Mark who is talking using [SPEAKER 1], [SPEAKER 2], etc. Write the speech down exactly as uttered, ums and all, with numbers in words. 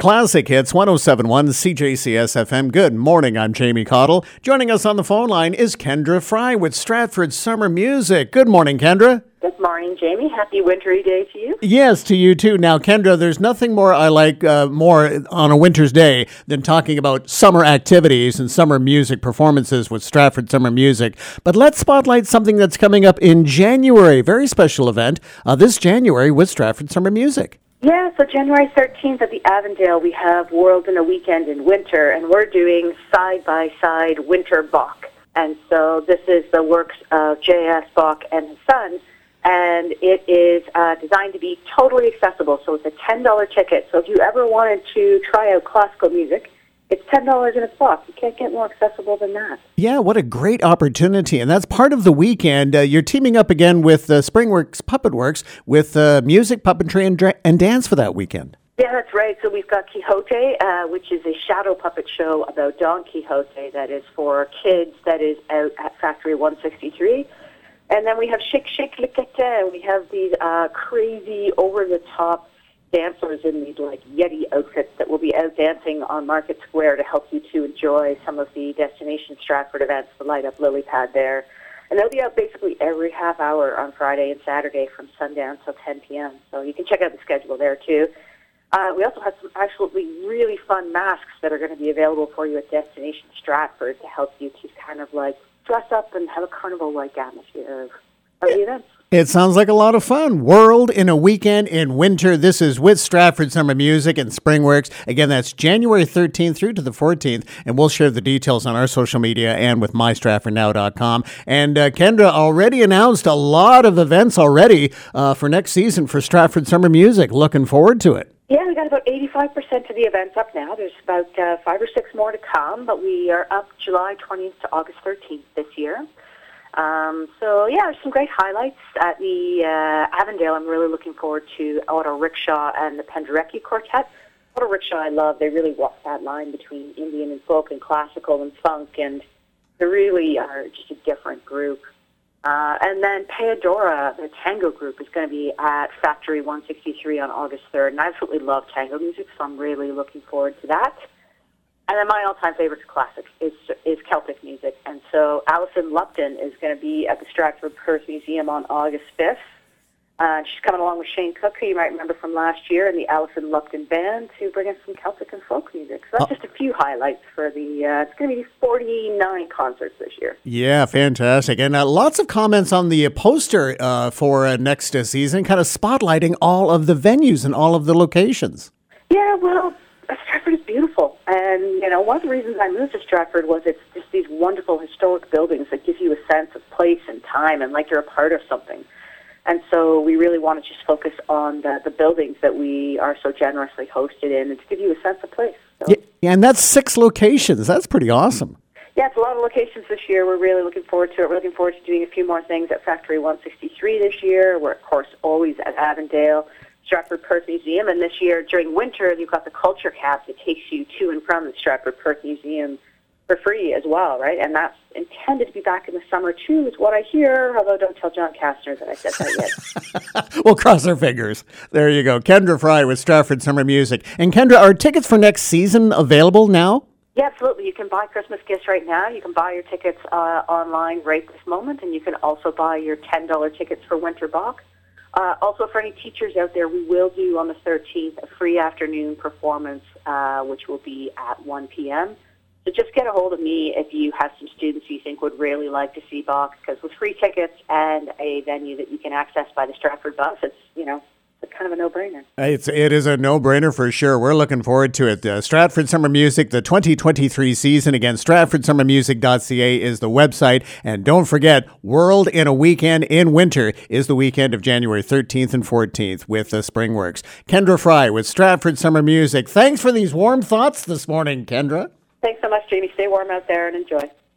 [SPEAKER 1] Classic Hits one oh seven point one C J C S F M. Good morning, I'm Jamie Cottle. Joining us on the phone line is Kendra Fry with Stratford Summer Music. Good morning, Kendra.
[SPEAKER 2] Good morning, Jamie. Happy wintry day to you.
[SPEAKER 1] Yes, to you too. Now, Kendra, there's nothing more I like uh, more on a winter's day than talking about summer activities and summer music performances with Stratford Summer Music. But let's spotlight something that's coming up in January. Very special event uh, this January with Stratford Summer Music.
[SPEAKER 2] Yeah, so January thirteenth at the Avondale, we have World in a Weekend in Winter, and we're doing side-by-side winter Bach. And so this is the works of J S. Bach and his son. And it is uh, designed to be totally accessible. So it's a ten dollars ticket. So if you ever wanted to try out classical music, it's ten dollars and it's Bach. You can't get more accessible than that.
[SPEAKER 1] Yeah, what a great opportunity. And that's part of the weekend. Uh, you're teaming up again with uh, Springworks Puppet Works with uh, music, puppetry, and, dra- and dance for that weekend.
[SPEAKER 2] Yeah, that's right. So we've got Quixote, uh, which is a shadow puppet show about Don Quixote that is for kids, that is out at Factory one sixty-three. And then we have Chic Chic Le Catin. We have these uh, crazy, over-the-top dancers in these like Yeti outfits that will be out dancing on Market Square to help you to enjoy some of the Destination Stratford events, the Light Up Lily Pad there. And they'll be out basically every half hour on Friday and Saturday from sundown till ten p.m. So you can check out the schedule there, too. Uh, we also have some absolutely really fun masks that are going to be available for you at Destination Stratford to help you to kind of like dress up and have a carnival-like atmosphere of, of the events.
[SPEAKER 1] It sounds like a lot of fun. World in a Weekend in Winter. This is with Stratford Summer Music and Springworks. Again, that's January thirteenth through to the fourteenth, and we'll share the details on our social media and with my stratford now dot com. And uh, Kendra already announced a lot of events already uh, for next season for Stratford Summer Music. Looking forward to it.
[SPEAKER 2] Yeah, we got about eighty-five percent of the events up now. There's about uh, five or six more to come, but we are up July twentieth to August thirteenth this year. Um, so, yeah, there's some great highlights at the uh, Avondale. I'm really looking forward to Auto Rickshaw and the Penderecki Quartet. Auto Rickshaw I love. They really walk that line between Indian and folk and classical and funk, and they really are just a different group. Uh, and then Peadora, the tango group, is going to be at Factory one sixty-three on August third. And I absolutely love tango music, so I'm really looking forward to that. And then my all-time favorite classic is is Celtic music. And so Alison Lupton is going to be at the Stratford Perth Museum on August fifth. Uh, she's coming along with Shane Cook, who you might remember from last year, and the Alison Lupton Band to bring us some Celtic and folk music. So that's oh. just a few highlights for the, uh, it's going to be forty-nine concerts this year.
[SPEAKER 1] Yeah, fantastic. And uh, lots of comments on the poster uh, for uh, next uh, season, kind of spotlighting all of the venues and all of the locations.
[SPEAKER 2] Yeah, well, Stratford is beautiful. And, you know, one of the reasons I moved to Stratford was it's just these wonderful historic buildings that give you a sense of place and time and like you're a part of something. And so we really want to just focus on the, the buildings that we are so generously hosted in and to give you a sense of place. So.
[SPEAKER 1] Yeah, and that's six locations. That's pretty awesome.
[SPEAKER 2] Yeah, it's a lot of locations this year. We're really looking forward to it. We're looking forward to doing a few more things at Factory one sixty-three this year. We're, of course, always at Avondale, Stratford Perth Museum. And this year, during winter, you've got the Culture Cab that takes you to and from the Stratford Perth Museum for free as well, right? And that's intended to be back in the summer, too, is what I hear, although don't tell John Kastner that I said that
[SPEAKER 1] yet. We'll cross our fingers. There you go. Kendra Fry with Stratford Summer Music. And Kendra, are tickets for next season available now?
[SPEAKER 2] Yeah, absolutely. You can buy Christmas gifts right now. You can buy your tickets uh, online right this moment, and you can also buy your ten dollars tickets for Winter Bach. Uh, also, for any teachers out there, we will do on the thirteenth a free afternoon performance, uh, which will be at one p.m., So just get a hold of me if you have some students you think would really like to see Bach, because with free tickets and a venue that you can access by the Stratford bus, it's, you know, it's kind of a no-brainer.
[SPEAKER 1] It's, it is a no-brainer for sure. We're looking forward to it. Uh, Stratford Summer Music, the twenty twenty-three season. Again, stratford summer music dot c a is the website. And don't forget, World in a Weekend in Winter is the weekend of January thirteenth and fourteenth with uh, Springworks. Kendra Fry with Stratford Summer Music. Thanks for these warm thoughts this morning, Kendra.
[SPEAKER 2] Thanks so much, Jamie. Stay warm out there and enjoy.